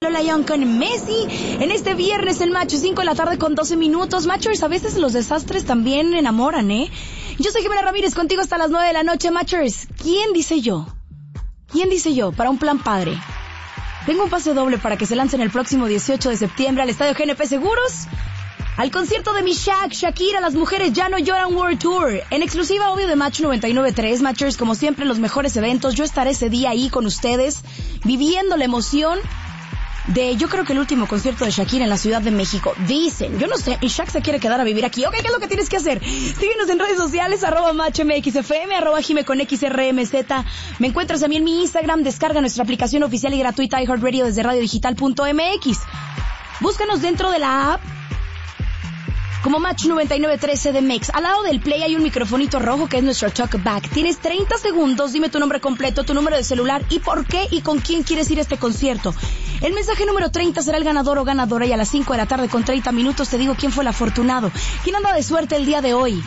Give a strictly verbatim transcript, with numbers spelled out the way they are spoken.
Lola Young con Messi. En este viernes en Macho, cinco de la tarde con doce minutos. Machers, a veces los desastres también enamoran, ¿eh? Yo soy Jimena Ramírez, contigo hasta las nueve de la noche, Machers. ¿Quién dice yo? ¿Quién dice yo? Para un plan padre. Tengo un pase doble para que se lancen el próximo dieciocho de septiembre al Estadio G N P Seguros, al concierto de Mishak, Shakira, Las Mujeres Ya No Lloran World Tour, en exclusiva obvio de Match noventa y nueve punto tres. Matchers, como siempre, los mejores eventos. Yo estaré ese día ahí con ustedes, viviendo la emoción de, yo creo que el último concierto de Shakira en la Ciudad de México. Dicen, yo no sé, Mishak se quiere quedar a vivir aquí. Ok, ¿qué es lo que tienes que hacer? Síguenos en redes sociales, arroba MatchMXFM, arroba Jime con X R M Z. Me encuentras también en mi Instagram. Descarga nuestra aplicación oficial y gratuita iHeartRadio desde radiodigital punto m x. Búscanos dentro de la app como Match noventa y nueve punto tres C D M X. Al lado del play hay un microfonito rojo que es nuestro talkback. Tienes treinta segundos, dime tu nombre completo, tu número de celular y por qué y con quién quieres ir a este concierto. El mensaje número treinta será el ganador o ganadora y a las cinco de la tarde con treinta minutos te digo quién fue el afortunado, quién anda de suerte el día de hoy.